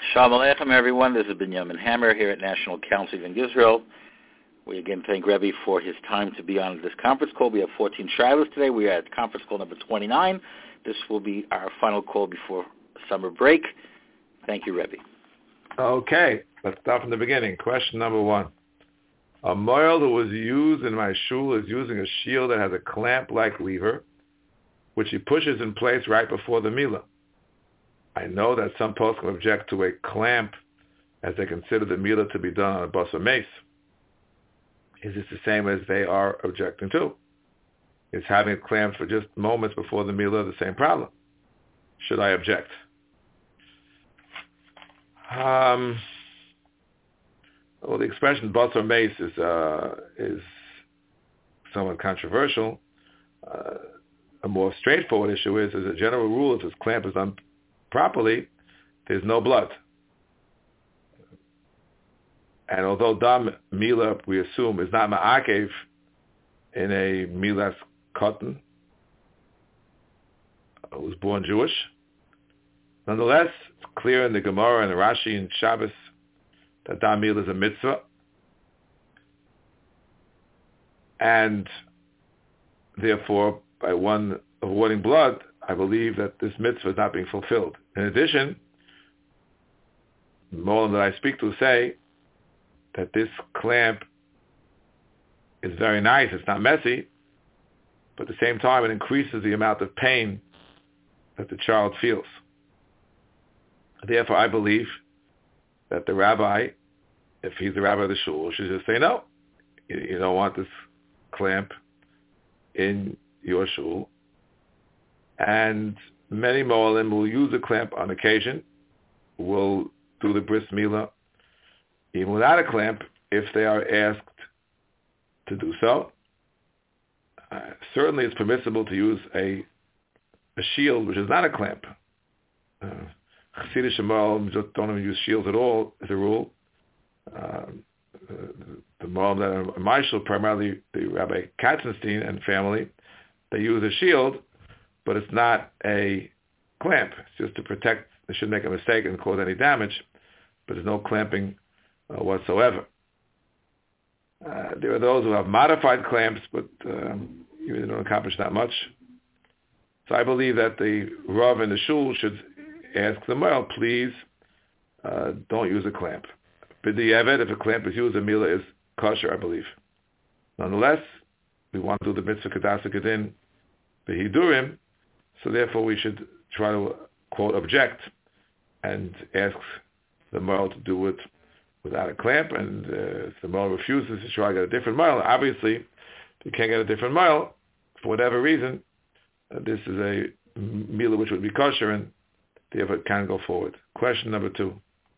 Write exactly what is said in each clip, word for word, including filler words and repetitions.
Shalom Aleichem, everyone. This is Binyamin Hammer here at National Council of Israel. We again thank Rebbe for his time to be on this conference call. We have fourteen Shilas today. We are at conference call number twenty-nine. This will be our final call before summer break. Thank you, Rebbe. Okay, let's start from the beginning. Question number one. A moil who was used in my shul is using a shield that has a clamp-like lever, which he pushes in place right before the milah. I know that some poskim object to a clamp as they consider the milah to be done on a bus or mace. Is this the same as they are objecting to? Is having it clamped for just moments before the milah the same problem? Should I object? Um, well, the expression bus or mace is uh, is somewhat controversial. Uh, a more straightforward issue is, as a general rule, if this clamp is done properly, there's no blood. And although dam milah, we assume, is not ma'akev in a milas cotton, who was born Jewish, nonetheless, it's clear in the Gemara and the Rashi and Shabbos that dam milah is a mitzvah. And therefore, by one avoiding blood, I believe that this mitzvah is not being fulfilled. In addition, the Molim that I speak to say that this clamp is very nice, it's not messy, but at the same time it increases the amount of pain that the child feels. Therefore, I believe that the rabbi, if he's the rabbi of the shul, should just say, no, you, you don't want this clamp in your shul. And many Moalim will use a clamp on occasion, will do the bris milah even without a clamp if they are asked to do so. Uh, certainly it's permissible to use a a shield which is not a clamp. Uh, Chassidish Moalim don't even use shields at all as a rule. Uh, the Moalim that are in my shul, primarily the Rabbi Katzenstein and family, they use a shield, but it's not a clamp. It's just to protect. They shouldn't make a mistake and cause any damage, but there's no clamping uh, whatsoever. Uh, there are those who have modified clamps, but um, even they don't accomplish that much. So I believe that the Rav and the Shul should ask the Moel, please uh, don't use a clamp. B'di'evet, if a clamp is used, the milah is kosher, I believe. Nonetheless, we want to do the mitzvah kedasa kedin b'hidurim, so therefore we should try to, quote, object and ask the Moel to do it without a clamp, and uh, if the Moel refuses to try to get a different Moel, obviously, if you can't get a different Moel, for whatever reason, uh, this is a milah which would be kosher, and therefore it can go forward. Question number two.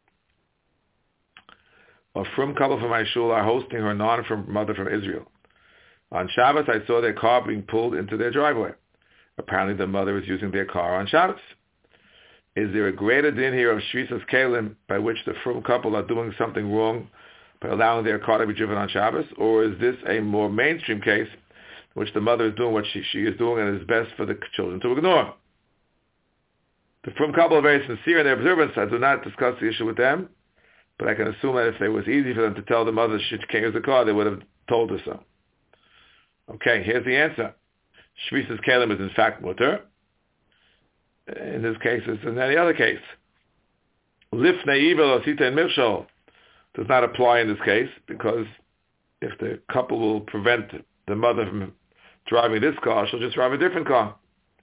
A frum couple from my shul are hosting her non-frum mother from Israel. On Shabbos, I saw their car being pulled into their driveway. Apparently the mother is using their car on Shabbos. Is there a greater din here of Shvisas Kalim by which the frum couple are doing something wrong by allowing their car to be driven on Shabbos? Or is this a more mainstream case in which the mother is doing what she, she is doing and is best for the children to ignore? The frum couple are very sincere in their observance. I do not discuss the issue with them, but I can assume that if it was easy for them to tell the mother she can't use the car, they would have told her so. Okay, here's the answer. Shvisas Kalim is in fact mutter. In this case, as in any other case. Lifnei Ivel Osita and Mirshol does not apply in this case, because if the couple will prevent the mother from driving this car, she'll just drive a different car.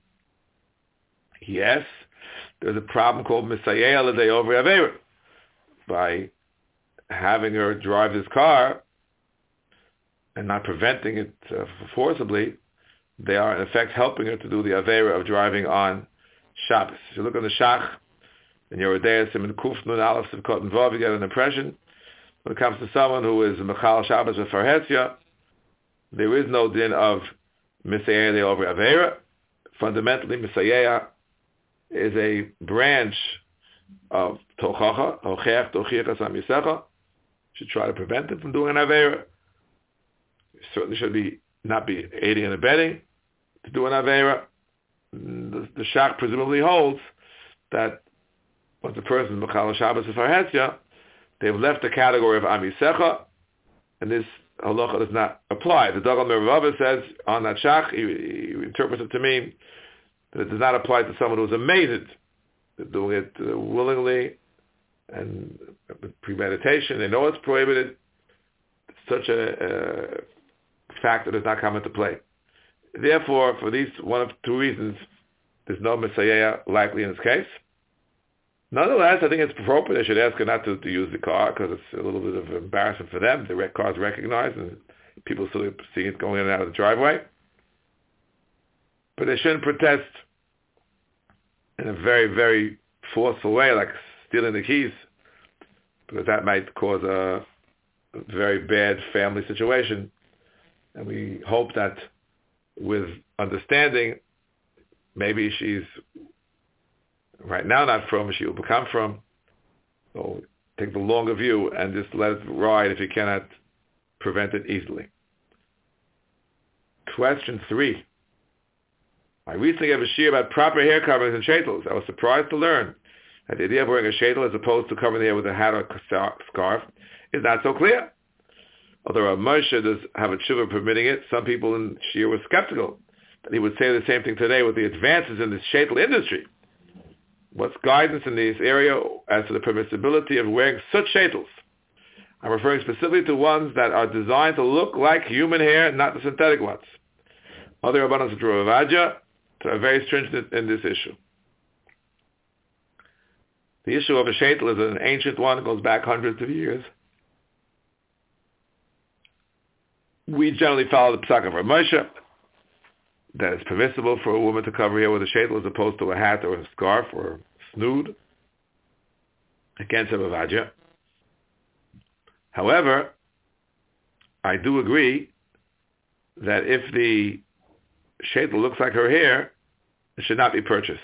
Yes, there's a problem called Misayeh L'Dei Over Aveira. By having her drive this car and not preventing it uh, forcibly, they are in effect helping her to do the Aveira of driving on Shabbos. If you look on the Shach, in your Yeridei Siman Kuf Nun Aleph Simchot and Vav, you get an impression. When it comes to someone who is Mechal Shabbos with Farhesia, there is no din of Misayeh over Aveira. Fundamentally, Misayeh is a branch of Tochacha, Hocheach Tochiach Asam Yisecha. Should try to prevent them from doing an Aveira. Certainly should be not be aiding and abetting to do an Aveira. The, the Shach presumably holds that once a person is Mechal Shabbos Farhetzia, they've left the category of Amisecha, and this halacha does not apply. The Dagan Mervava says on that shach, he, he interprets it to mean that it does not apply to someone who's amazed, doing it uh, willingly and with premeditation. They know it's prohibited. Such a uh, factor does not come into play. Therefore, for these one of two reasons, there's no Messiah likely in this case. Nonetheless, I think it's appropriate. I should ask her not to, to use the car because it's a little bit of embarrassment for them. The red car is recognized and people still see it going in and out of the driveway. But they shouldn't protest in a very, very forceful way, like stealing the keys, because that might cause a, a very bad family situation. And we hope that with understanding, maybe she's right now not from, she will become from. So take the longer view and just let it ride if you cannot prevent it easily. Question three. I recently gave a shiur about proper hair coverings and shaitels. I was surprised to learn that the idea of wearing a shaitel as opposed to covering the hair with a hat or scarf is not so clear. Although Rav Moshe does have a tshuva permitting it, some people in shiur were skeptical that he would say the same thing today with the advances in the shaitel industry. What's guidance in this area as to the permissibility of wearing such shaitels? I'm referring specifically to ones that are designed to look like human hair, not the synthetic ones. Other Rabbanos of Rav Ovadia are very stringent in this issue. The issue of a shaitel is an ancient one. It goes back hundreds of years. We generally follow the psak of Rav Moshe, that it's permissible for a woman to cover hair with a shaitel as opposed to a hat or a scarf or a snood, against Rav Ovadia. However, I do agree that if the shaitel looks like her hair, it should not be purchased.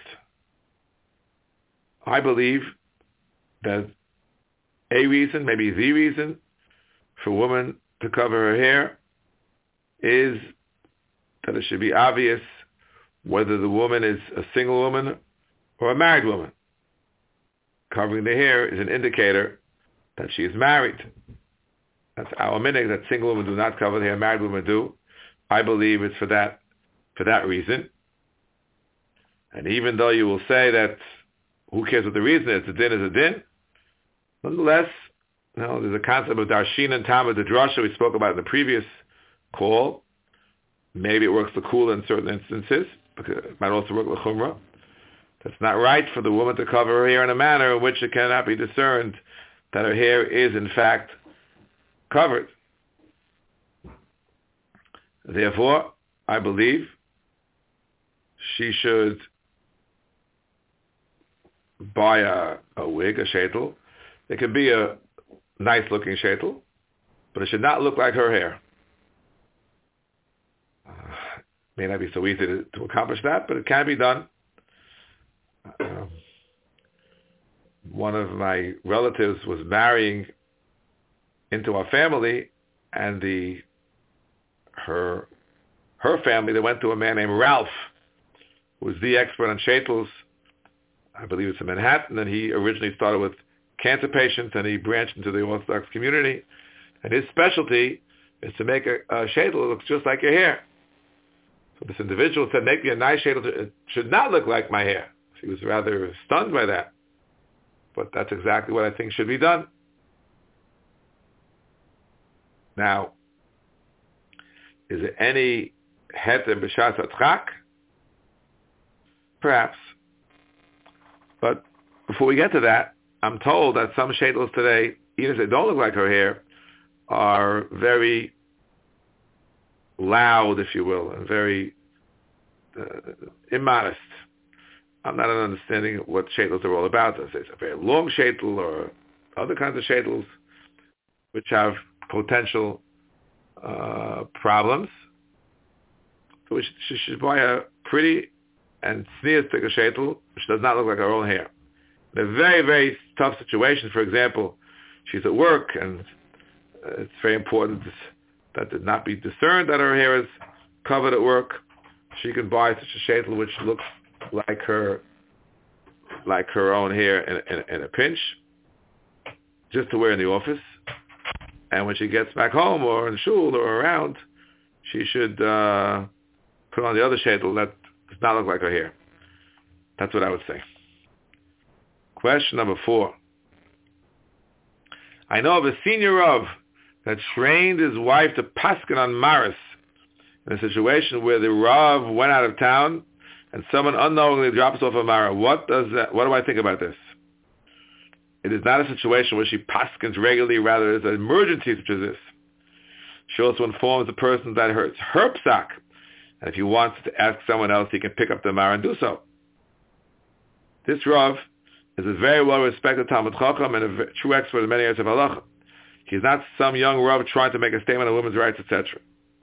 I believe that a reason, maybe the reason, for a woman to cover her hair is that it should be obvious whether the woman is a single woman or a married woman. Covering the hair is an indicator that she is married. That's our minhag, that single women do not cover the hair, married women do. I believe it's for that for that reason. And even though you will say that who cares what the reason is, a din is a din, nonetheless, you know, there's a concept of darshin and tamid, the drasha we spoke about in the previous call. Maybe it works the cool in certain instances, because it might also work the chumrah. That's not right for the woman to cover her hair in a manner in which it cannot be discerned that her hair is in fact covered. Therefore, I believe she should buy a, a wig, a shaitel. It can be a nice-looking shaitel, but it should not look like her hair. Uh, may not be so easy to, to accomplish that, but it can be done. Um, one of my relatives was marrying into our family, and the her her family, they went to a man named Ralph, who was the expert on shaitels. I believe it's in Manhattan, and he originally started with cancer patients, and he branched into the Orthodox community. And his specialty is to make a, a shaitel that looks just like your hair. So this individual said, make me a nice shaitel. It should not look like my hair. He was rather stunned by that. But that's exactly what I think should be done. Now, is there any heter b'shas hatchak? Perhaps. But before we get to that, I'm told that some shaitels today, even if they don't look like her hair, are very loud, if you will, and very uh, immodest. I'm not understanding what shaitels are all about. It's a very long shaitel or other kinds of shaitels which have potential uh, problems. So we should, she should buy a pretty and sneeristic shaitel which does not look like her own hair. In a very, very tough situation, for example, she's at work and uh, it's very important that it not be discerned that her hair is covered at work. She can buy such a shaitel which looks like her not like her own hair in, in, in a pinch, just to wear in the office. And when she gets back home or in shul or around, she should uh, put on the other shadel that does not look like her hair. That's what I would say. Question number four. I know of a senior Rav that trained his wife to paskin on Maris in a situation where the Rav went out of town and someone unknowingly drops off a Mara. What does that? What do I think about this? It is not a situation where she paskins regularly, rather it is an emergency such as this. She also informs the person that hurts her psak, and if he wants to ask someone else, he can pick up the Mara and do so. This Rav is a very well-respected Talmud Chacham and a true expert in many areas of halacha. He is not some young Rav trying to make a statement on women's rights, et cetera.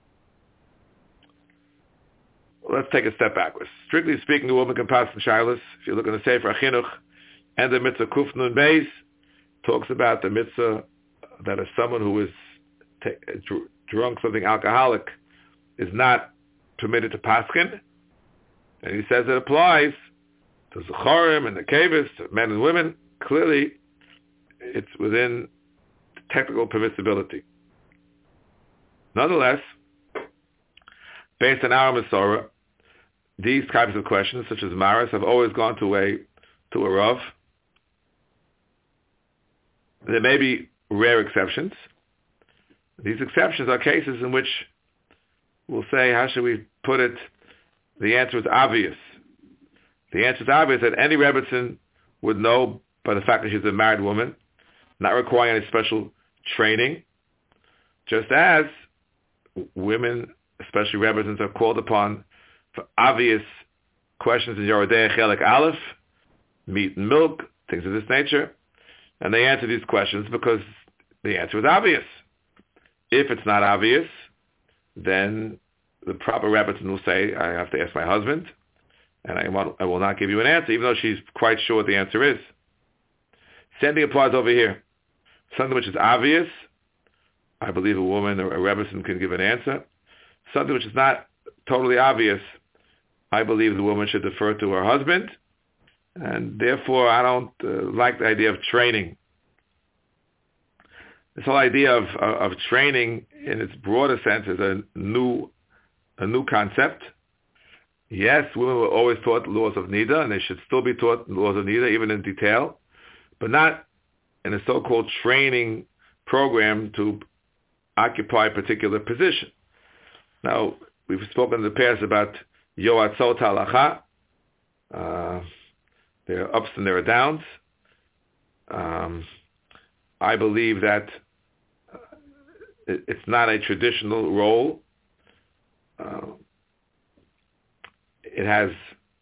Let's take a step backwards. Strictly speaking, a woman can pass in Shilas. If you look in the Sefer Achinuch, and the mitzvah Kuf Nun Beis talks about the mitzvah that if someone who is t- dr- drunk something alcoholic is not permitted to paskin, and he says it applies to Zecharim and the Kevis, to men and women. Clearly, it's within technical permissibility. Nonetheless, based on our Masorah, these types of questions, such as Maris, have always gone to a to a Rav. There may be rare exceptions. These exceptions are cases in which we'll say, how should we put it? The answer is obvious. The answer is obvious that any Rebbetzin would know by the fact that she's a married woman, not requiring any special training, just as women, especially Rebbetzins, are called upon for obvious questions in Yoredei Chelik Aleph, meat and milk, things of this nature, and they answer these questions because the answer is obvious. If it's not obvious, then the proper Rebbetzin will say, I have to ask my husband, and I, want, I will not give you an answer, even though she's quite sure what the answer is. Same thing applies over here. Something which is obvious, I believe a woman or a Rebbetzin can give an answer. Something which is not totally obvious, I believe the woman should defer to her husband, and therefore I don't uh, like the idea of training. This whole idea of, of, of training in its broader sense is a new a new concept. Yes, women were always taught laws of Nida, and they should still be taught laws of Nida, even in detail, but not in a so-called training program to occupy a particular position. Now, we've spoken in the past about Yoatzot Halacha. Uh, there are ups and there are downs. Um, I believe that it, it's not a traditional role. Uh, it has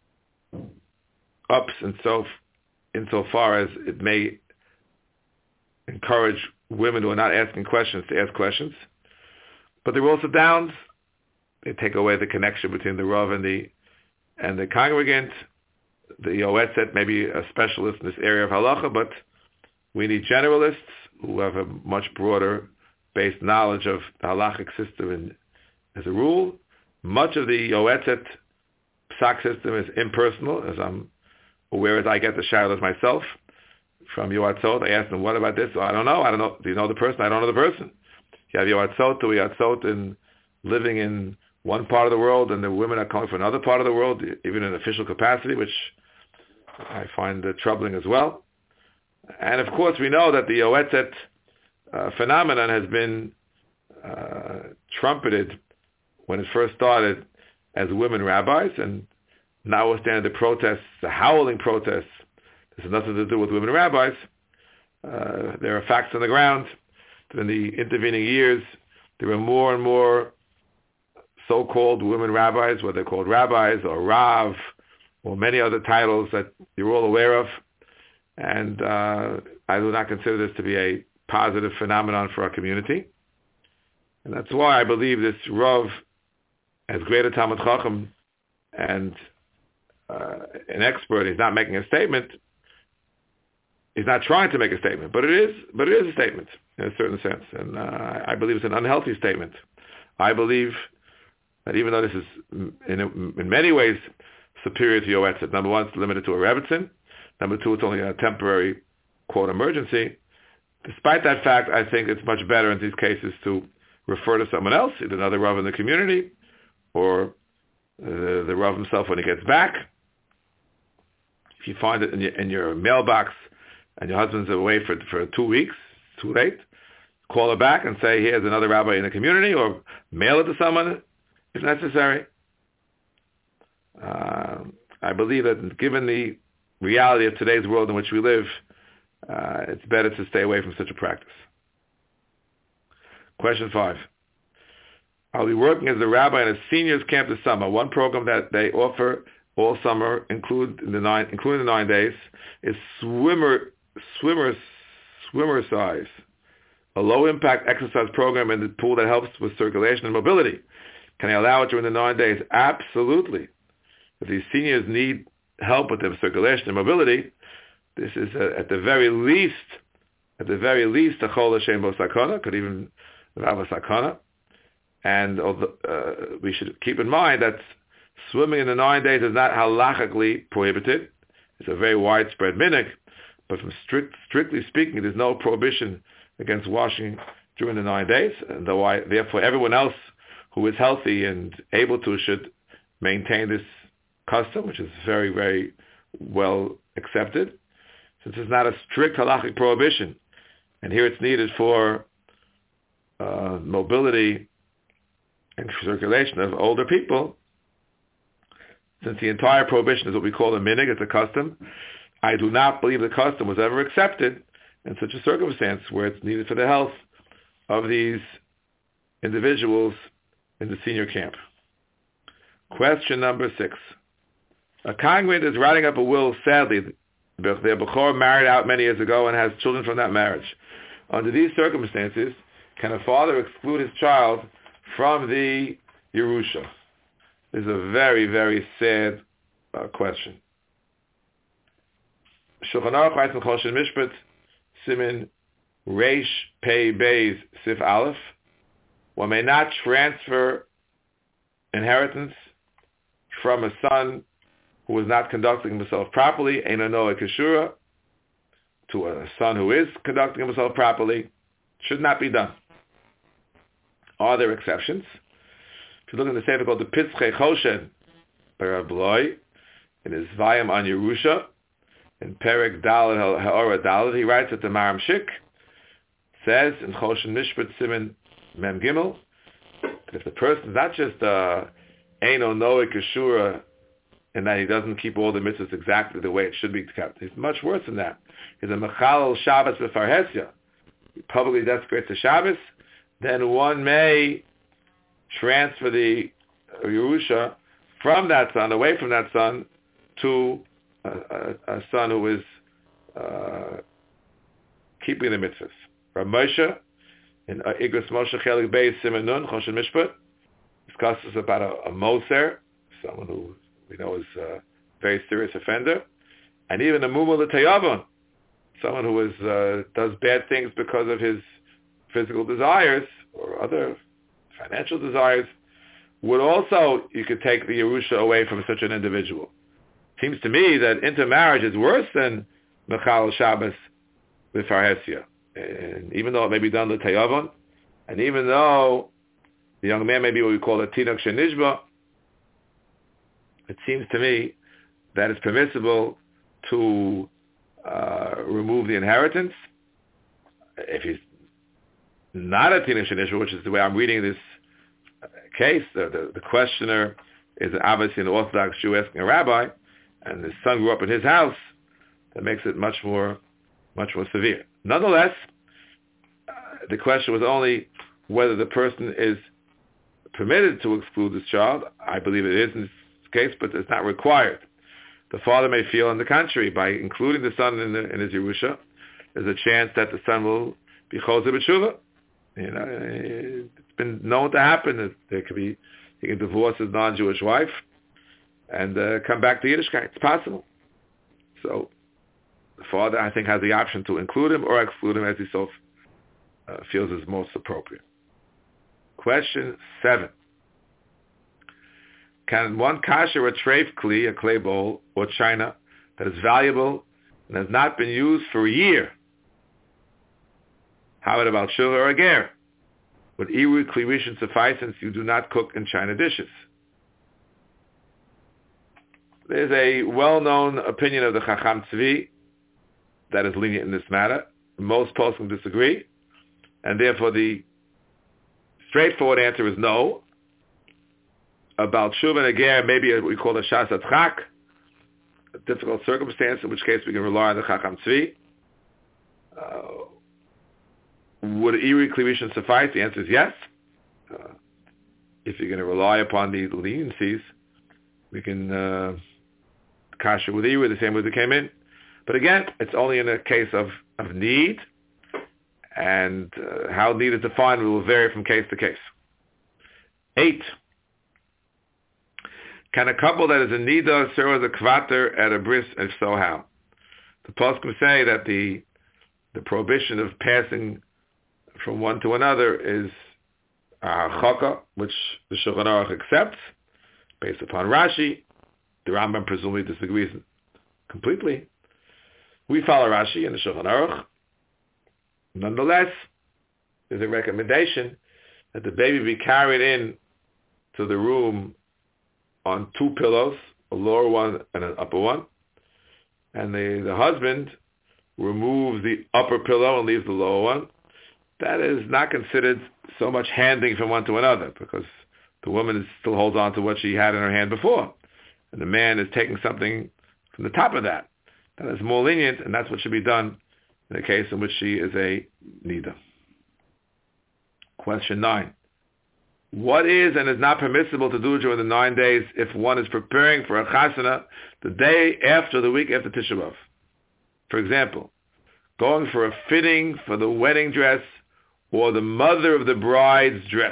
ups and so insofar as it may encourage women who are not asking questions to ask questions. But there are also downs. They take away the connection between the Rav and the and the congregant. The Yoetzet may be a specialist in this area of halacha, but we need generalists who have a much broader based knowledge of the halachic system in, as a rule. Much of the Yoetzet psak system is impersonal, as I'm aware as I get the shaylos myself from Yoatzot. I ask them, what about this? Well, I don't know. I don't know. Do you know the person? I don't know the person. You have Yoatzot to Yoatzot in living in one part of the world, and the women are coming from another part of the world, even in official capacity, which I find uh, troubling as well. And of course, we know that the Yoetzet uh, phenomenon has been uh, trumpeted when it first started as women rabbis, and notwithstanding the protests, the howling protests, this has nothing to do with women rabbis. Uh, there are facts on the ground that in the intervening years, there were more and more so-called women rabbis, whether they're called rabbis or Rav, or many other titles that you're all aware of. And uh, I do not consider this to be a positive phenomenon for our community. And that's why I believe this Rav, as greater Talmud Chacham and uh, an expert, he's not making a statement. He's not trying to make a statement, but it is, but it is a statement in a certain sense. And uh, I believe it's an unhealthy statement. I believe that even though this is in, in many ways superior to Yoetzet, number one, it's limited to a Rebbetzin. Number two, it's only a temporary, quote, emergency. Despite that fact, I think it's much better in these cases to refer to someone else, either another Rav in the community or the, the Rav himself when he gets back. If you find it in your, in your mailbox and your husband's away for, for two weeks, it's too late, call her back and say, here's another rabbi in the community, or mail it to someone if necessary. Uh, I believe that given the reality of today's world in which we live, uh, it's better to stay away from such a practice. Question five. I'll be working as a rabbi in a seniors camp this summer. One program that they offer all summer, include in the nine, including the nine days, is swimmer, swimmer, swimmer size, a low-impact exercise program in the pool that helps with circulation and mobility. Can I allow it during the nine days? Absolutely. If these seniors need help with their circulation and mobility, this is a, at the very least, at the very least, a chol Hashem bo sakana, could even have a sakana. And although, uh, we should keep in mind that swimming in the nine days is not halachically prohibited. It's a very widespread minhag, but from strict, strictly speaking, there's no prohibition against washing during the nine days. And though I, therefore, everyone else who is healthy and able to should maintain this custom, which is very, very well accepted, since it's not a strict halachic prohibition. And here it's needed for uh, mobility and circulation of older people. Since the entire prohibition is what we call a minhag, it's a custom, I do not believe the custom was ever accepted in such a circumstance where it's needed for the health of these individuals in the senior camp. Question number six. A congregant is writing up a will, sadly. Their bechor married out many years ago and has children from that marriage. Under these circumstances, can a father exclude his child from the Yerusha? This is a very, very sad uh, question. Shulchan Aruch writes in Choshen Mishpat, Simin Reish Pei Beis Sif Aleph, one may not transfer inheritance from a son who is not conducting himself properly, Eino Noah Keshura, to a son who is conducting himself properly. Should not be done. Are there exceptions? If you look in the sefer called the Pitzchei Choshen by Rav Loi, in his volume on Yerusha, in Perek Dalet Ha'ora Dalet, he writes that the Maram Shik says in Choshen Mishpat Siman Mem Gimel, that if the person is not just uh, Eino Noah Keshura, and that he doesn't keep all the mitzvahs exactly the way it should be kept, he's much worse than that. He's a Mechalel Shabbos B'Farhesia. He publicly desecrates the Shabbos, then one may transfer the Yerusha from that son, away from that son, to a, a, a son who is uh, keeping the mitzvahs. Rav Moshe, in uh, Igros Moshe Chelik Beis Siman Nun, Choshen Mishpat, discusses about a, a Moser, someone who we know is a very serious offender, and even a Mumul L'Tayavon, someone who is, uh, does bad things because of his physical desires or other financial desires, would also, you could take the Yerusha away from such an individual. Seems to me that intermarriage is worse than Mechal Shabbos with Farhesia. And even though it may be done with Tayavon, and even though the young man may be what we call a Tinok Shenishba, it seems to me that it's permissible to uh, remove the inheritance. If he's not a Tinok Shenishba, which is the way I'm reading this case, the, the, the questioner is obviously an Orthodox Jew asking a rabbi, and his son grew up in his house, that makes it much more, much more severe. Nonetheless, uh, the question was only whether the person is permitted to exclude this child. I believe it is in this case, but it's not required. The father may feel, on the contrary, by including the son in, the, in his Yerusha, there's a chance that the son will be Chozer B'Tshuva. You know, it's been known to happen that there could be, he can divorce his non-Jewish wife and uh, come back to Yiddishkeit. It's possible. So the father, I think, has the option to include him or exclude him as he so uh, feels is most appropriate. Question seven. Can one kasher a treif kli, a clay bowl, or china, that is valuable and has not been used for a year. How about Shul or a ger? Would Iru Kli Rishon suffice since you do not cook in china dishes? There's a well-known opinion of the Chacham Tzvi that is lenient in this matter. Most poskim disagree, and therefore the straightforward answer is no. About Shuv and a ger, maybe we call it Shas Atchak, a difficult circumstance, in which case we can rely on the Chacham Tzvi. Uh, would Iri Kli Rishon suffice? The answer is yes. Uh, if you're going to rely upon the leniencies, we can uh, kasher with Iri the same way they came in. But again, it's only in a case of, of need, and uh, how need is defined will vary from case to case. Eight. Can a couple that is in nida serve as a kvater at a bris? If so, how? The poskim say that the the prohibition of passing from one to another is a chaka, which the Shulchan Aruch accepts, based upon Rashi. The Rambam presumably disagrees completely. We follow Rashi in the Shulchan Aruch. Nonetheless, there's a recommendation that the baby be carried in to the room on two pillows, a lower one and an upper one, and the, the husband removes the upper pillow and leaves the lower one. That is not considered so much handing from one to another, because the woman is, still holds on to what she had in her hand before, and the man is taking something from the top of that. That is more lenient, and that's what should be done in a case in which she is a nida. Question nine. What is and is not permissible to do during the nine days if one is preparing for a chasana the day after the week after Tisha B'Av? For example, going for a fitting for the wedding dress or the mother of the bride's dress.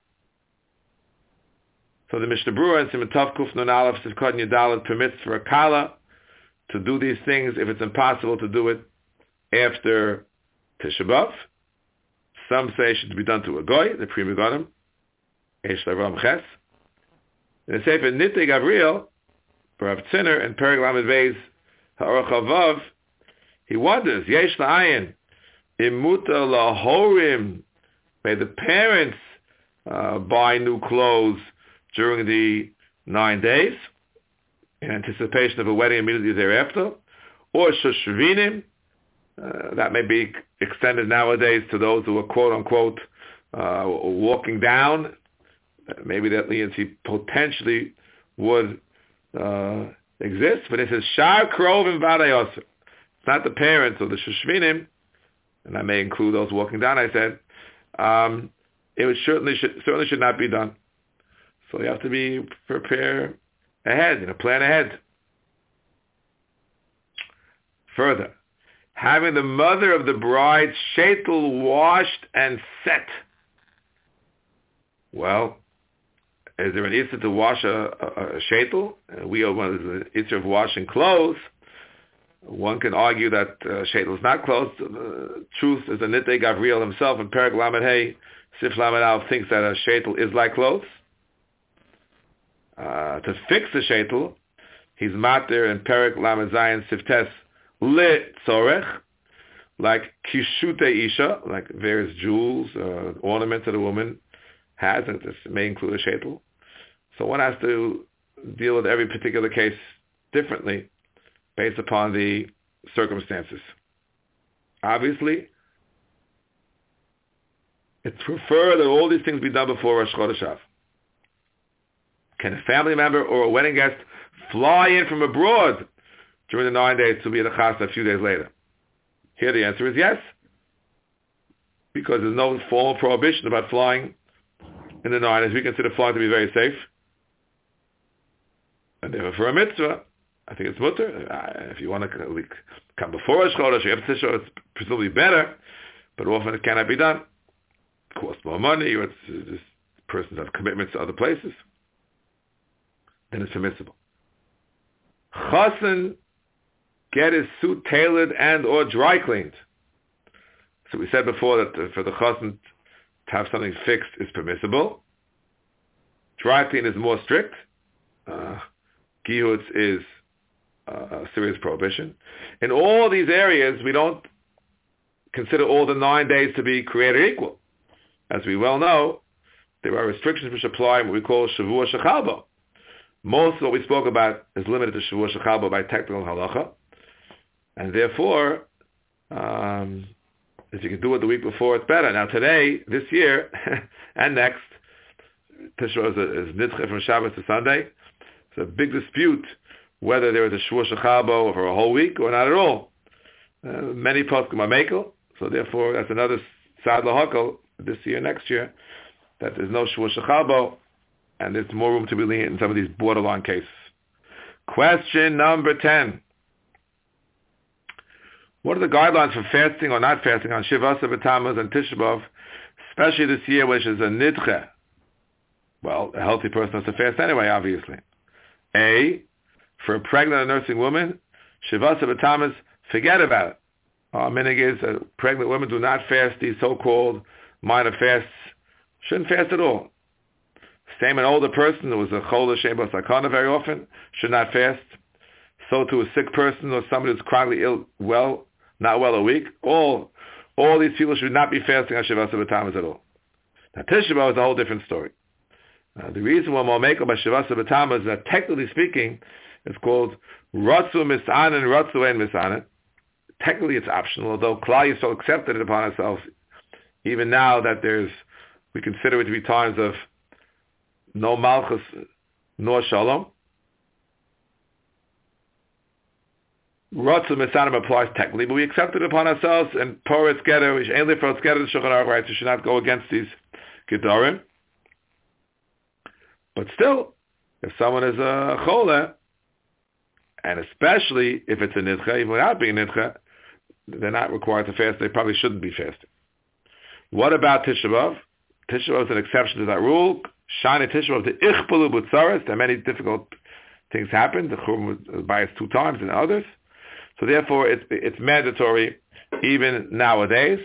So the Mishnah Berurah in Siman Tov Kuf Nun Aleph Sivkot Yudalad permits for a kala to do these things if it's impossible to do it after Tisha B'Av. Some say it should be done to a goy, the Pri Megadim. In the Sefer Nitei Gavriel, for Rav Tziner and Perek Lamed Beis Ha'aruch Havav, he wonders, Yesh la'ayin, imuta lahorim, may the parents uh, buy new clothes during the nine days in anticipation of a wedding immediately thereafter, or shoshvinim, uh, that may be extended nowadays to those who are quote-unquote uh, walking down. Maybe that leniency potentially would uh, exist, but it says Shar Krov and Vadayosir. It's not the parents or the Shushvinim, and that may include those walking down. I said um, it would certainly should, certainly should not be done. So you have to be prepared ahead, you know, plan ahead. Further, having the mother of the bride's sheitel washed and set. Well, is there an issue to wash a, a, a sheitel? Uh, we are one of the issue of washing clothes. One can argue that uh, sheitel is not clothes. Uh, truth is that Nitei Gavriel himself in Perek Lamed Hey, Sif Lamed Al thinks that a sheitel is like clothes. Uh, to fix the sheitel, he's matir in Perek Lamed Zayin Sif Tes Le Tzorech, like Kishute Isha, like various jewels, uh, ornaments that a woman has, and this may include a sheitel. So one has to deal with every particular case differently based upon the circumstances. Obviously, it's preferred that all these things be done before Rosh Chodesh Av. Can a family member or a wedding guest fly in from abroad during the nine days to be at the chasna a few days later? Here the answer is yes, because there's no formal prohibition about flying in the nine days. We consider flying to be very safe. And therefore for a mitzvah, I think it's mutter. Uh, if you want to come before Rosh Chodesh, you have to show it's presumably better, but often it cannot be done. It costs more money, or it's, it's, persons have commitments to other places. Then it's permissible. Chassan, get his suit tailored and or dry cleaned. So we said before that for the chassan to have something fixed is permissible. Dry clean is more strict. Uh, Gihutz is a serious prohibition. In all these areas, we don't consider all the nine days to be created equal. As we well know, there are restrictions which apply in what we call Shavua Shechal Bo. Most of what we spoke about is limited to Shavua Shechal Bo by technical halacha, and therefore, um, if you can do it the week before, it's better. Now today, this year, and next, Tisha B'Av is Nidche from Shabbos to Sunday. It's a big dispute whether there is a Shavua Shechal Bo for a whole week or not at all. Uh, many poskim are mekel, so therefore that's another sad lahakal this year, next year, that there's no Shavua Shechal Bo, and there's more room to be lenient in some of these borderline cases. Question number ten. What are the guidelines for fasting or not fasting on Shiva Asar B'Tammuz and Tisha B'Av, especially this year, which is a nidche? Well, a healthy person has to fast anyway, obviously. A, for a pregnant or nursing woman, Shiva Asar B'Tammuz, forget about it. Our minig is that pregnant women do not fast these so-called minor fasts. Shouldn't fast at all. Same an older person who was a chol l'shem b'sakana very often should not fast. So to a sick person or somebody who's chronically ill, well, not well a week. All, all these people should not be fasting on Shiva Asar B'Tammuz at all. Now Tisha B'Av is a whole different story. Uh, the reason why we'll make up by Shiva Asar B'Tammuz is that technically speaking, it's called Ratzu Misanen, Ratzu Ein Misanen. Technically it's optional, although Klal Yisrael accepted it upon ourselves. Even now that there's, we consider it to be times of no Malchus nor Shalom. Ratzu Misanim applies technically, but we accept it upon ourselves, and Poretz Geder, which ain't for Geder, the Shulchan Aruch writes, we should not go against these Gedorim. But still, if someone is a Chole, and especially if it's a Nidche, even without being a Nidche, they're not required to fast, they probably shouldn't be fasting. What about Tisha B'Av? Tisha B'Av is an exception to that rule. Shani Tisha B'Av, the Ichpulu B'Tzaras, there are many difficult things happen. The Chum was biased two times and others. So therefore, it's, it's mandatory even nowadays.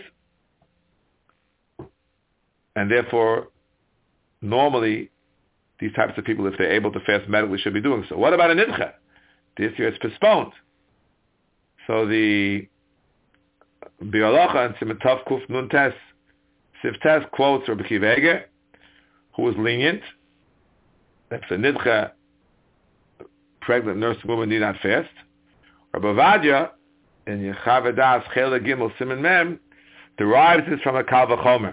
And therefore, normally, these types of people, if they're able to fast medically, should be doing so. What about a Nidche? This year it's postponed. So the Bialacha and Simatov Kuf Nun Tes, Siftes quotes Rabbi Akiva Eiger, who was lenient. That's a Nidche, pregnant nursing woman need not fast. Rabbi Ovadia in Yechav Das Chela Gimel Siman Mem derives this from a Kal V'chomer.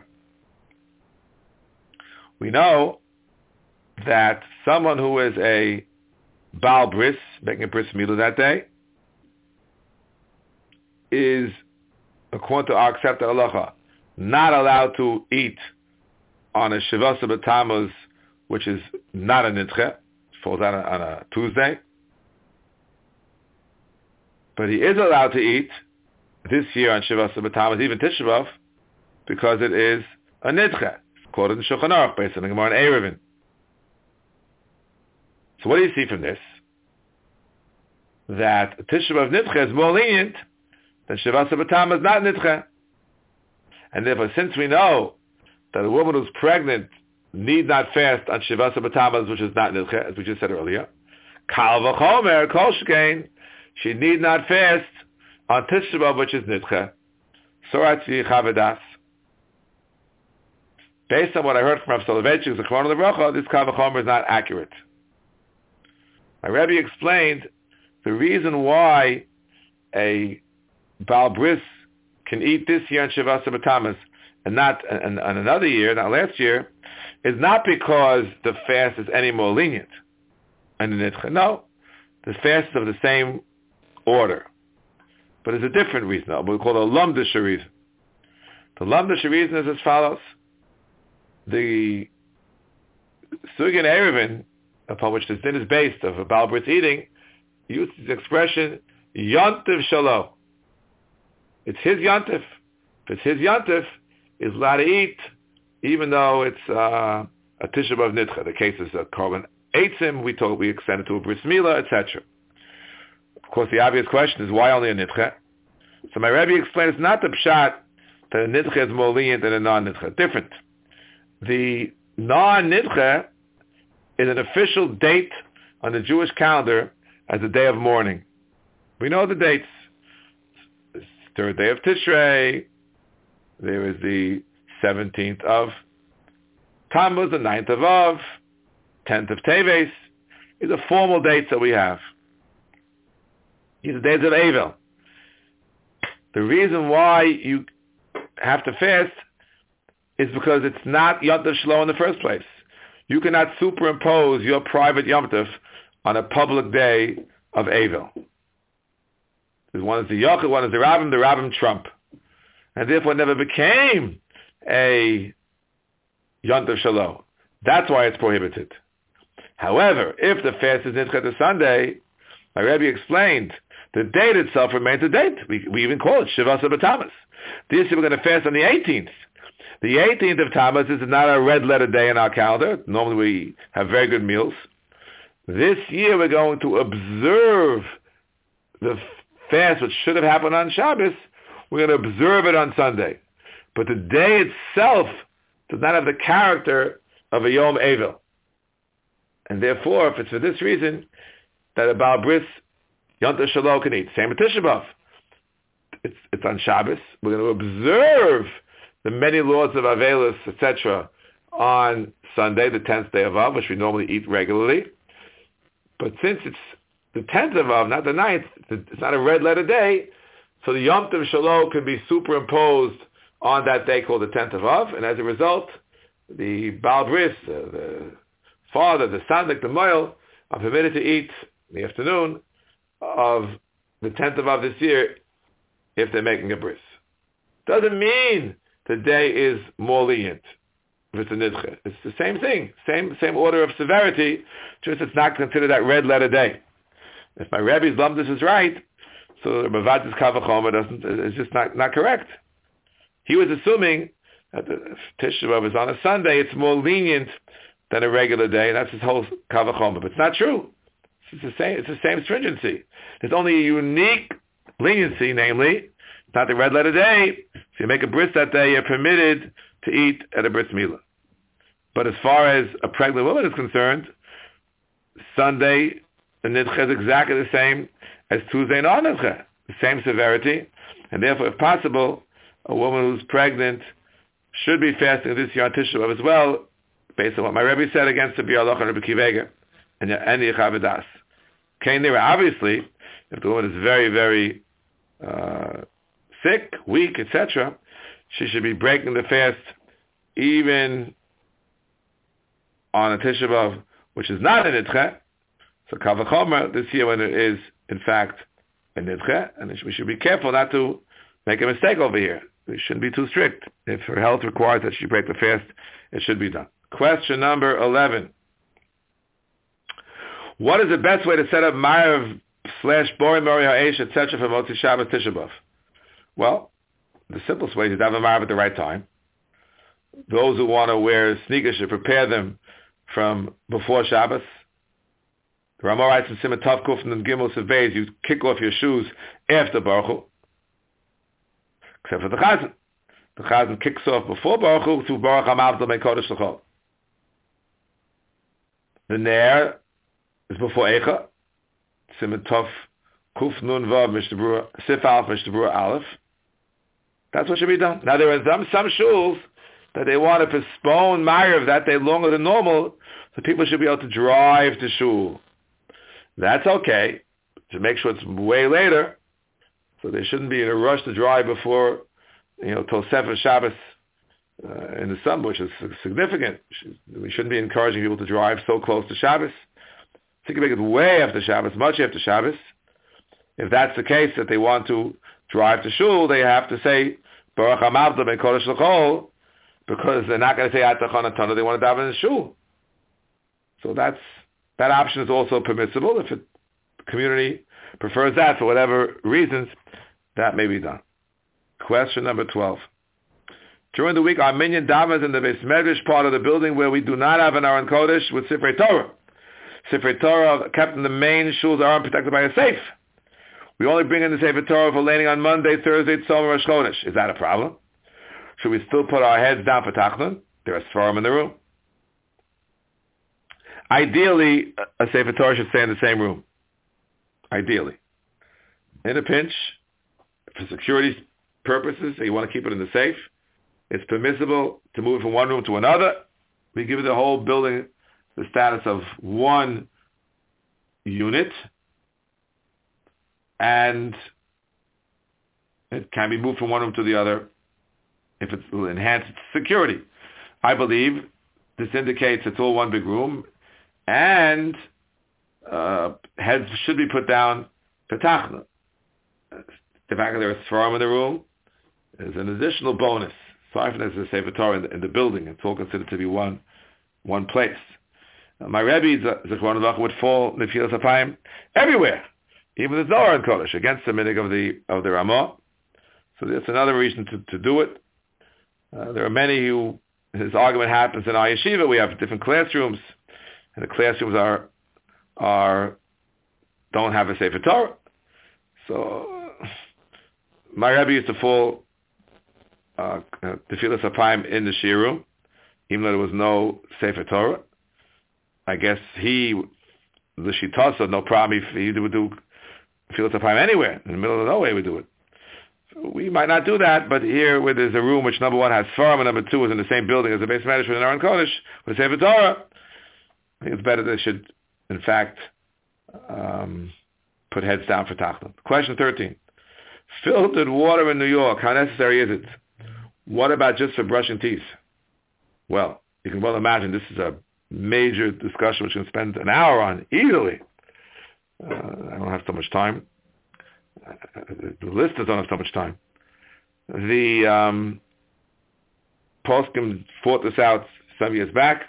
We know that someone who is a Baal Bris, making a bris milah that day, is, according to our accepted halacha, not allowed to eat on a Shiva Asar B'Tammuz, which is not a nidche, falls out on a Tuesday. But he is allowed to eat this year on Shiva Asar B'Tammuz, even Tisha B'Av, because it is a nidche. It's quoted in Shulchan Aruch, based on the Gemara in Eruvin. So what do you see from this? That Tisha B'Av nidche is more lenient than Shiva Asar B'Tammuz not nidche. And therefore, since we know that a woman who's pregnant need not fast on Shiva Asar B'Tammuz, which is not nidche, as we just said earlier, Kal V'chomer, Kol Shekain, she need not fast on Tisha B'Av, which is nidche. Soratzi Chavedas. Based on what I heard from Rav Soloveitchik, the Chron of the Bracha, this Kal V'chomer is not accurate. My Rebbe explained the reason why a Baal Bris can eat this year on Shiva Asar B'Tammuz and not and, and another year, not last year, is not because the fast is any more lenient. And the nidche, no, the fast is of the same order, but it's a different reason. We call it a lumdisha reason. The lumdisha reason is as follows: the Sugin Eruvin, upon which this din is based, of a Baal Bris eating, uses the expression Yontiv Shalo. It's his Yontif. If it's his Yontif, he's allowed to eat, even though it's uh, a Tisha B'Av Nidche. The case is a Korban Eitzim, we told we extended to a Bris Milah, et cetera. Of course, the obvious question is, why only a Nidche? So my Rebbe explained it's not the pshat that a Nidche is more lenient than a non-Nidche. Different. The non-Nidche is an official date on the Jewish calendar as a day of mourning. We know the dates. It's the third day of Tishrei. There is the seventeenth of Tammuz, the ninth of Av, tenth of Teves. These are formal dates that we have. These are days of Eivel. The reason why you have to fast is because it's not Yom Tov Shelo in the first place. You cannot superimpose your private Yom Tov on a public day of Eivel. One is the Yochid, one is the Rabbim, the Rabbim trump. And therefore it never became a Yom Tov Shelo. That's why it's prohibited. However, if the fast is Nidchet to Sunday, my Rebbe explained, the date itself remains a date. We, we even call it Shivas B'Tammuz. This year we're going to fast on the eighteenth. The eighteenth of Tammuz is not a red letter day in our calendar. Normally we have very good meals. This year we're going to observe the fast, which should have happened on Shabbos. We're going to observe it on Sunday. But the day itself does not have the character of a Yom Eivel. And therefore, if it's for this reason that a Baal Bris Yom Tov Shelo can eat, same with Tisha B'Av. It's, it's on Shabbos. We're going to observe the many laws of Avelis, et cetera, on Sunday, the tenth day of Av, which we normally eat regularly. But since it's the tenth of Av, not the ninth, it's not a red letter day, so the Yom Tov Shelo can be superimposed on that day called the tenth of Av, and as a result, the Baal Bris, uh, the father, the Sandik, the Moel, are permitted to eat in the afternoon of the tenth of Av this year if they're making a bris. Doesn't mean the day is more lenient if it's a nidche. It's the same thing, same same order of severity, just it's not considered that red letter day. If my Rebbe's Lumdus is right, so the Mavadis Kavachoma doesn't is just not, not correct. He was assuming that the Tisha B'Av is on a Sunday, it's more lenient than a regular day, and that's his whole Kavachoma. But it's not true. It's the same. It's the same stringency. There's only a unique leniency, namely, it's not the red letter day. So you make a bris that day, you're permitted to eat at a bris milah. But as far as a pregnant woman is concerned, Sunday the nidche is exactly the same as Tuesday and nidche, the same severity, and therefore, if possible, a woman who's pregnant should be fasting this year on Tisha B'Av as well, based on what my Rebbe said against the Biur Halacha and Rebbe Akiva Eiger and the Yechav Das. Kain Nira, obviously, if the woman is very, very uh, sick, weak, et cetera, she should be breaking the fast even on a Tisha B'Av, which is not a nidche. So Kal V'chomer this year when it is, in fact, a nidche, and we should be careful not to make a mistake over here. We shouldn't be too strict. If her health requires that she break the fast, it should be done. Question number eleven. What is the best way to set up Ma'ariv slash Bori Mori Ha'esh, et cetera for Motzi Shabbos Tisha B'Av? Well, the simplest way is to have a Ma'ariv at the right time. Those who want to wear sneakers should prepare them from before Shabbos. The Ramah writes in Simon Tov Kuf and Gimel Seveis, you kick off your shoes after Baruch Hu, except for the Chazan. The Chazan kicks off before Baruch Hu to Baruch HaMavdal Ben Kodesh L'Chol. The Ner is before Eicha, Simon Tov Kuf Nun Vav Mishnah Berurah Sif Aleph Mishnah Berurah Aleph. That's what should be done. Now there are some some shuls that they want to postpone Ma'ariv that day longer than normal, so people should be able to drive to shul. That's okay, to make sure it's way later, so they shouldn't be in a rush to drive before, you know, till Sefer Shabbos uh, in the summer, which is significant. We shouldn't be encouraging people to drive so close to Shabbos. So you can make it way after Shabbos, much after Shabbos. If that's the case, that they want to drive to shul, they have to say, Baruch HaMavdal Ben Kodesh L'Chol, because they're not going to say Atachon Atana, they want to daven in shul. So that's that option is also permissible. If the community prefers that for whatever reasons, that may be done. Question number twelve. During the week, our minyan davens in the Beis Medrash part of the building where we do not have an Aron Kodesh with Sifrei Torah. Sifrei Torah kept in the main shuls are protected by a safe. We only bring in the Sefer Torah for landing on Monday, Thursday, Tzom, Rosh Chodesh. Is that a problem? Should we still put our heads down for Tachnun? There are Sfarim in the room. Ideally, a Sefer Torah should stay in the same room. Ideally. in a pinch, for security purposes, so you want to keep it in the safe, it's permissible to move from one room to another. We give the whole building the status of one unit, and it can be moved from one room to the other if it will enhance its security. I believe this indicates it's all one big room, and uh, heads should be put down petachna. The fact that there is sfarim in the room is an additional bonus. So often there's a Sefer Torah in the, in the building. It's all considered to be one one place. Uh, my Rebbe, Zichron Levach, would fall Nefilas Apayim everywhere, even the Zohar and Kodesh, against the minig of the of the Ramah. So that's another reason to, to do it. Uh, there are many who, his argument happens in our yeshiva. We have different classrooms, and the classrooms are are don't have a Sefer Torah. So my Rebbe used to fall uh, Nefilas Apayim in the shiur, even though there was no Sefer Torah. I guess he, the Shitasa, no problem if he would do Nefilas Apayim anywhere. In the middle of nowhere, we do it. So we might not do that, but here where there's a room which number one has Sfarim and number two is in the same building as the base management in Aron Kodesh with Sefer Torah, I think it's better they should, in fact, um, put heads down for Tachton. Question thirteen. Filtered water in New York, how necessary is it? What about just for brushing teeth? Well, you can well imagine this is a major discussion which we can spend an hour on easily. Uh, I don't have so much time. Uh, the listeners don't have so much time. The um, Poskim fought this out some years back.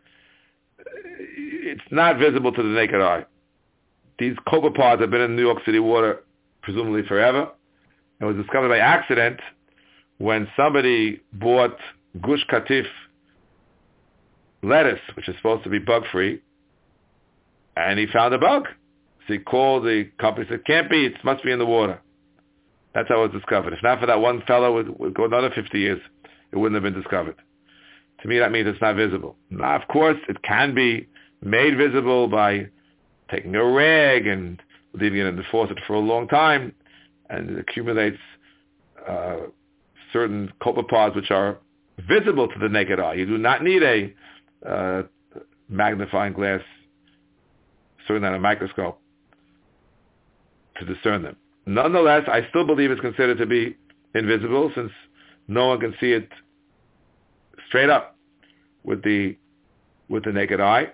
It's not visible to the naked eye. These copepods have been in New York City water presumably forever. It was discovered by accident when somebody bought Gush Katif lettuce, which is supposed to be bug-free, and he found a bug. So he called the company and said, can't be, it must be in the water. That's how it was discovered. If not for that one fellow, it would go another fifty years. It wouldn't have been discovered. To me, that means it's not visible. Now, of course, it can be made visible by taking a rag and leaving it in the faucet for a long time, and it accumulates uh, certain copepods which are visible to the naked eye. You do not need a uh, magnifying glass, certainly not a microscope, to discern them. Nonetheless, I still believe it's considered to be invisible since no one can see it straight up with the with the naked eye.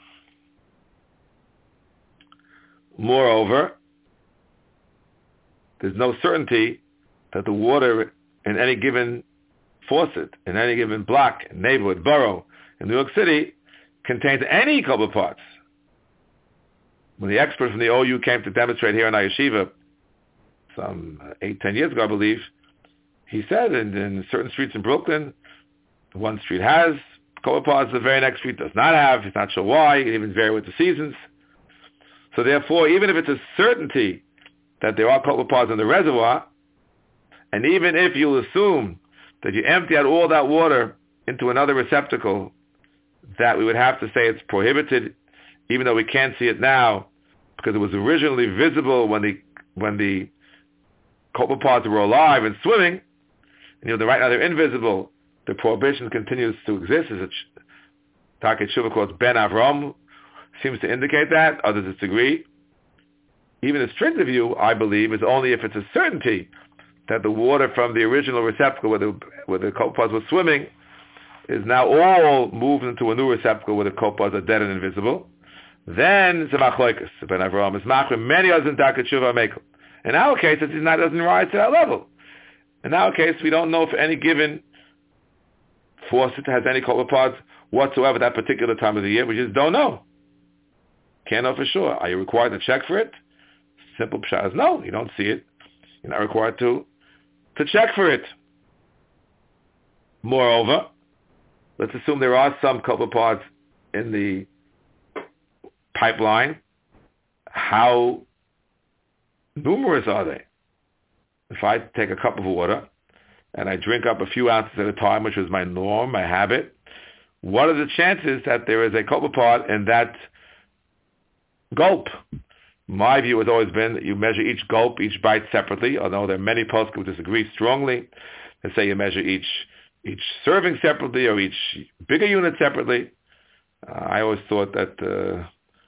Moreover, there's no certainty that the water in any given faucet, in any given block, neighborhood, borough in New York City contains any copepods. When the expert from the O U came to demonstrate here in our yeshiva some eight, ten years ago, I believe, he said in, in certain streets in Brooklyn, one street has copepods, the very next street does not have. He's not sure why. It even vary with the seasons. So therefore, even if it's a certainty that there are copepods in the reservoir, and even if you'll assume that you empty out all that water into another receptacle, that we would have to say it's prohibited, even though we can't see it now, because it was originally visible when the when the copepods were alive and swimming, and you know, right now they're invisible. The prohibition continues to exist, as Tarkei Tshuva calls Ben Avram, seems to indicate that. Others disagree. Even a strict view, I believe, is only if it's a certainty that the water from the original receptacle where the, where the copepods were swimming is now all moved into a new receptacle where the copepods are dead and invisible. Then it's a machloikus. Ben Avram is machrim. Many others in Tarkei Tshuva make. In our case, it not, doesn't rise to that level. In our case, we don't know if any given faucet has any copepods whatsoever at that particular time of the year. We just don't know. Can't know for sure. Are you required to check for it? Simple pshat is no. You don't see it. You're not required to to check for it. Moreover, let's assume there are some copepods in the pipeline. How numerous are they? If I take a cup of water and I drink up a few ounces at a time, which was my norm, my habit, what are the chances that there is a copepod in that gulp? My view has always been that you measure each gulp, each bite separately, although there are many poskim who disagree strongly. They say you measure each each serving separately or each bigger unit separately. Uh, I always thought that uh,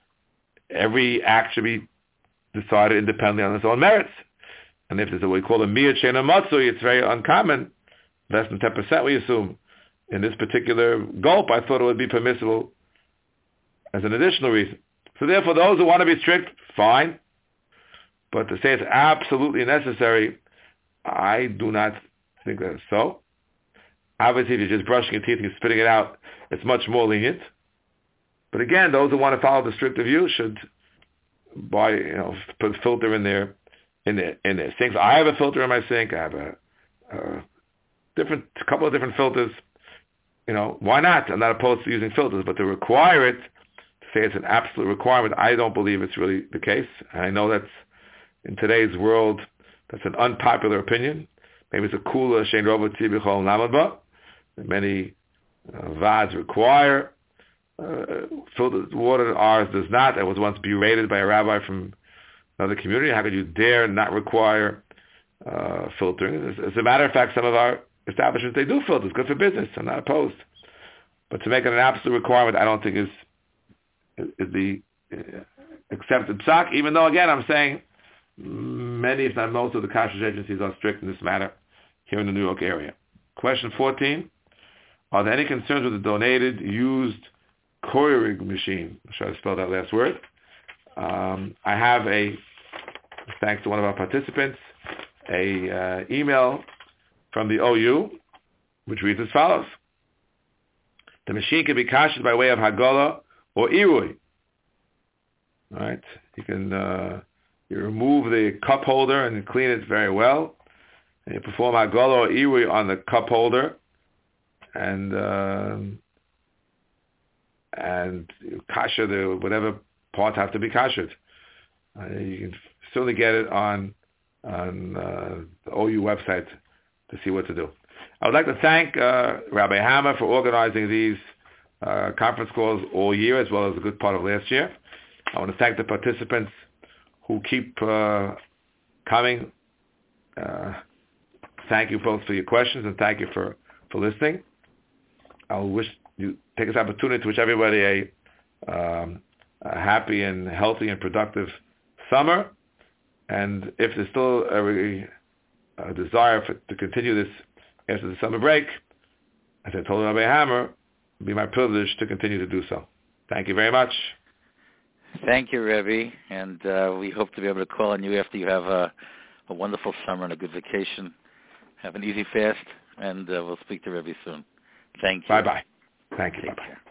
every act should be decided independently on its own merits. And if there's what we call a miyat she'eino matzui, it's very uncommon, less than ten percent we assume. In this particular gulp, I thought it would be permissible as an additional reason. So therefore, those who want to be strict, fine. But to say it's absolutely necessary, I do not think that's so. Obviously, if you're just brushing your teeth and you're spitting it out, it's much more lenient. But again, those who want to follow the stricter view should buy, you know, put a filter in their in their in their sinks. I have a filter in my sink. I have a, a different a couple of different filters. You know, why not? I'm not opposed to using filters, but to require it, to say it's an absolute requirement, I don't believe it's really the case. And I know that's in today's world, that's an unpopular opinion. Maybe it's a kula shein rova tzibur chol namad ba. Many uh, vads require uh, filtered water. Ours does not. It was once berated by a rabbi from another community. How could you dare not require uh, filtering? As, as a matter of fact, some of our establishments, they do filters. Good for business. I'm not opposed. But to make it an absolute requirement, I don't think is is the uh, accepted psak, even though, again, I'm saying many, if not most, of the kashrus agencies are strict in this matter here in the New York area. Question fourteen. Are there any concerns with the donated, used Keurig machine? I'm sure I spelled that last word. Um, I have a, thanks to one of our participants, a uh, email from the O U, which reads as follows. The machine can be kashed by way of Hagala or Irui. All right? You can uh, you remove the cup holder and clean it very well. And you perform Hagala or Irui on the cup holder. And uh, and kasher the whatever parts have to be kashered. Uh, you can certainly get it on on uh, the O U website to see what to do. I would like to thank uh, Rabbi Hammer for organizing these uh, conference calls all year, as well as a good part of last year. I want to thank the participants who keep uh, coming. Uh, thank you both for your questions, and thank you for, for listening. I'll wish you take this opportunity to wish everybody a, um, a happy and healthy and productive summer. And if there's still a, a desire for, to continue this after the summer break, as I told Rabbi Hammer, it would be my privilege to continue to do so. Thank you very much. Thank you, Rebbe, and uh, we hope to be able to call on you after you have a, a wonderful summer and a good vacation. Have an easy fast, and uh, we'll speak to Rebbe soon. Thank you. Bye-bye. Thank you. Take Bye-bye. care.